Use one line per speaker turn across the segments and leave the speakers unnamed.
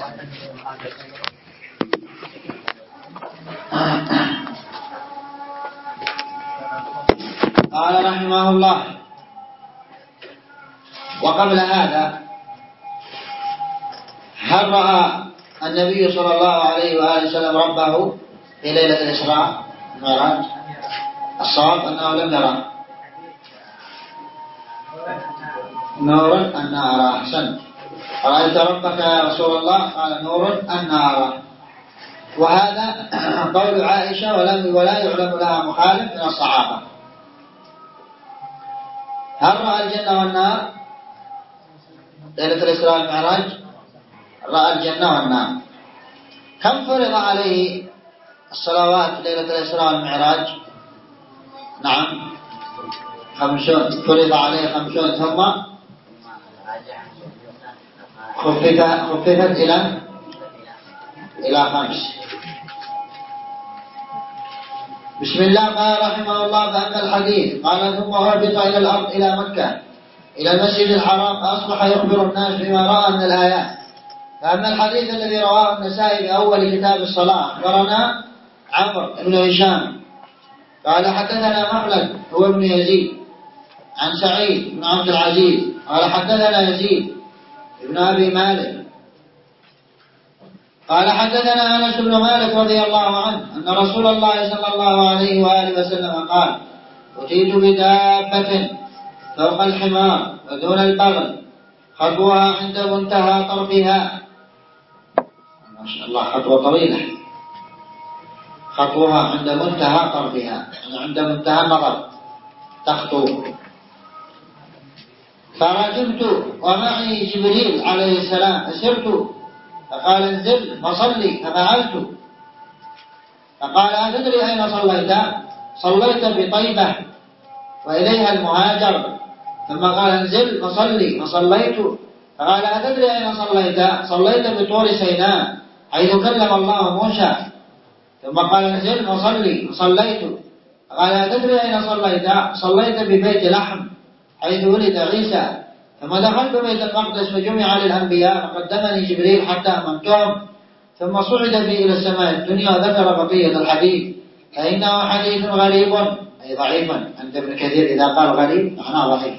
قال رحمه الله: وقبل هذا، هل رأى النبي صلى الله عليه وآله وسلم ربه في ليلة الإسراء والمعراج؟ الصواب أنه لم يرى نور أن أراه. أحسنت. رأيت ربك يا رسول الله؟ قال: نور أن أراه. وهذا قول عائشة ولا يعلم لها مخالف من الصحابة. هل رأى الجنة والنار ليلة الإسراء والمعراج؟ رأى الجنة والنار. كم فرض عليه الصلوات ليلة الإسراء والمعراج؟ نعم 50. فرض عليه 50 ثم خففت إلى 5. بسم الله. قال رحمه الله: فأما الحديث، قال: ثم هبط إلى الأرض إلى مكة إلى المسجد الحرام، أصبح يخبر الناس بما رأى من الآيات. فأما الحديث الذي رواه النسائي بأول كتاب الصلاة، أخبرنا عمرو بن هشام قال: حدثنا مخلد هو ابن يزيد عن سعيد بن عبد العزيز قال: حدثنا يزيد ابن أبي مالك قال: حدثنا أنس بن مالك رضي الله عنه أن رسول الله صلى الله عليه وآله وسلم قال: أتيت بدابة فوق الحمار ودون البغل، خطوها عند منتهى طرفها. ما شاء الله، خطوة طويلة. خطوها عند منتهى طرفها، يعني عند منتهى النظر تخطو. فرجمت ومعي جبريل عليه السلام، فسرت فقال: انزل فصلي، ففعلت. فقال: أتدري أين صليت؟ صليت بطيبة وإليها المهاجر. ثم قال: انزل فصلي، فصليت. فقال: أتدري أين صليت؟ صليت بطور سيناء حيث كلم الله موسى. ثم قال: انزل فصلي، فصليت. فقال: أتدري أين صليت؟ صليت ببيت لحم حيث ولد عيسى. ثم دخلت بيت المقدس وجمع للأنبياء، فقدمني جبريل حتى أممتهم، ثم صعد بي إلى السماء الدنيا وذكر بقية الحديث. فإنه حديث غريب، أي ضعيف. عند ابن كثير إذا قال غريب معناه ضعيف.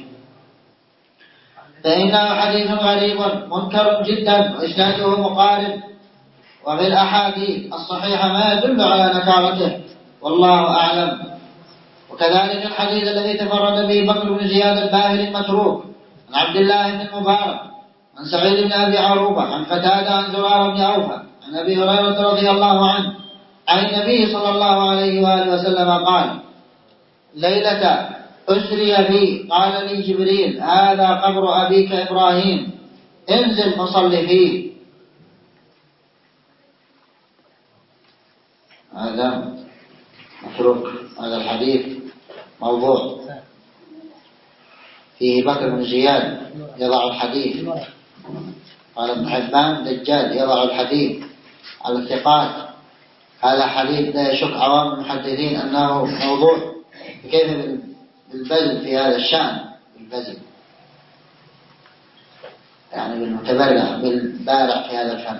فإنه حديث غريب منكر جدا وإسناده مقارب، وفي الأحاديث الصحيحة ما يدل على نكارته، والله أعلم. وكذلك الحديث الذي تفرد به بكر بن زياد الباهلي المتروك عن عبد الله بن المبارك عن سعيد بن أبي عروبة عن قتادة عن زرارة بن أوفى عن أبي هريرة رضي الله عنه عن النبي صلى الله عليه وآله وسلم قال: ليلة أسري بي قال لي جبريل: هذا قبر أبيك إبراهيم، انزل فصل فيه. هذا متروك، هذا الحديث موضوع. فيه بكر بن زياد يضع الحديث، قال ابن حبان: دجال يضع الحديث على الثقات. هذا حديث لا يشك عوام المحدثين أنه موضوع. كيف بالبذل في هذا الشأن؟ بالبذل يعني بالبارع في هذا الفن.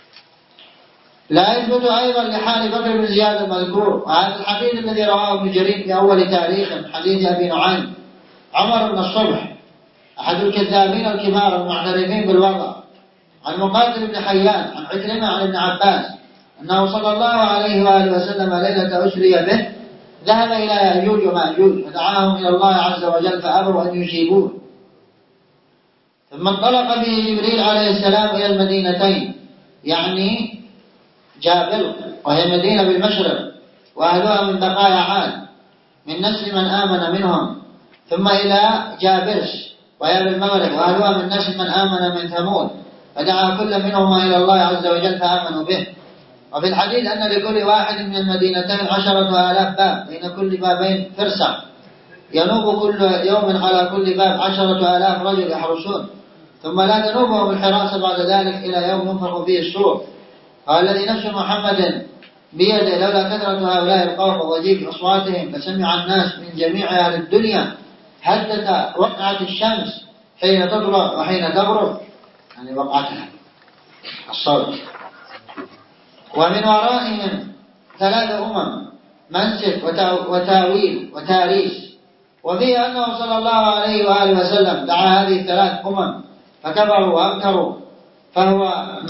لا يثبت أيضا لحال بكر بن زياد المذكور. وهذا الحديث الذي رواه ابن جرير في أول تاريخ حديث أبي نعيم عمر بن الصبح أحد الكذابين الكبار المعترفين بالوضع، عن مقاتل بن حيان عن عكرمة عن ابن عباس أنه صلى الله عليه وآله وسلم ليلة أسري به ذهب إلى يأجوج ومأجوج فدعاهم إلى الله عز وجل فأبوا أن يجيبوه. ثم انطلق به جبريل عليه السلام إلى المدينتين، يعني جابل وهي مدينة بالمشرق وأهلها من بقايا عاد من نسل من آمن منهم، ثم إلى جابرس وهي بالمغرب وأهلها من نسل من آمن من ثمود، فدعا كل منهما إلى الله عز وجل فآمنوا به. وفي الحديث أن لكل واحد من المدينتين 10,000 باب، بين كل بابين فرسة، ينوب كل يوم على كل باب 10,000 رجل يحرسون، ثم لا تنوبهم الحراسة بعد ذلك إلى يوم ينفخ فيه الصور. قال: الذي نفس محمد بيده لولا كثرة هؤلاء القوم وضجيج أصواتهم لسمع الناس من جميع أهل الدنيا حدث وقعت الشمس حين تطلع وحين تغرب، يعني وقعتها. الصوت. ومن ورائهم 3 منسك وتاويل وتاريس. وفيه أنه صلى الله عليه وآله وسلم دعا هذه 3 فكفروا وأنكروا فهم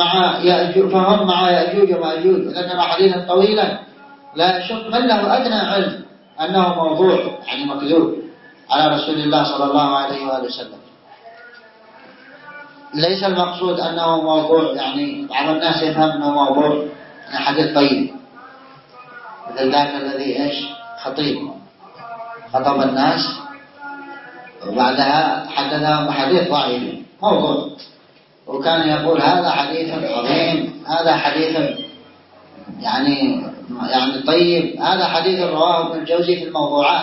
مع يأجوج ومأجوج. وذكر حديثا طويلا لا يشك من له أدنى علم أنه موضوع يعني مكذوب على رسول الله صلى الله عليه وآله وسلم. ليس المقصود أنه موضوع يعني بعض الناس يفهم أنه موضوع يعني حديث طيب، مثل ذاك الذي خطيب خطب الناس وبعدها حدثهم بحديث ضعيف موضوع، وكان يقول هذا حديث عظيم، هذا حديث يعني طيب، هذا حديث رواه ابن الجوزي في الموضوعات.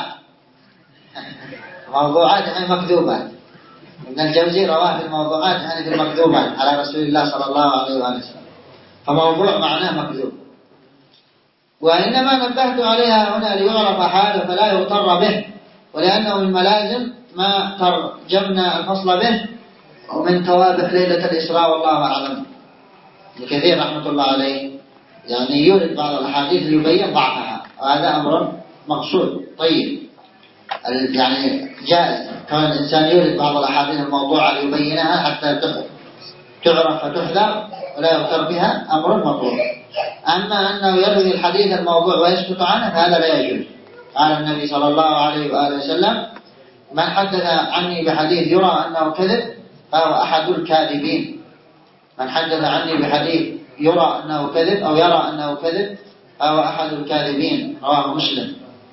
موضوعات يعني مكذوبات. ابن الجوزي رواه في الموضوعات يعني في المكذوبات على رسول الله صلى الله عليه وآله وسلم. فموضوع معناه مكذوب. وإنما نبهت عليها هنا ليعرف حاله فلا يغتر به، ولأنه من ملازم ما ترجمنا الفصل به ومن توابع ليلة الإسراء والله أعلم. الكثير رحمة الله عليه يعني يورد بعض الأحاديث ليبين ضعفها، وهذا أمر مقصود طيب، يعني جائز كون الإنسان يورد بعض الأحاديث الموضوعة ليبينها حتى تعرف فتحذر ولا يغتر بها، أمر مطلوب. أما أنه يروي الحديث الموضوع ويسكت عنه فهذا لا يجوز. قال النبي صلى الله عليه وآله وسلم من حدث عني بحديث يرى أنه كذب فهو أحد الكاذبين. من حدث عني بحديث يرى أنه كذب أو يرى أنه كذب فهو أحد الكاذبين، رواه مسلم.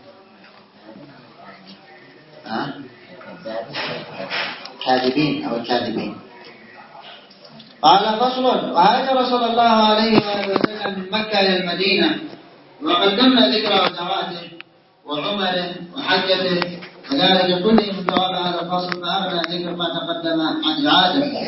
كاذبين أو الكاذبين. قال فصل. وهاجر صلى الله عليه وسلم من مكة إلى المدينة، وقدمنا ذكر غزواته وعمره وحجته، وذلك كله من جواب هذا الفصل فأغنى ذكر ما تقدم عن إعادته.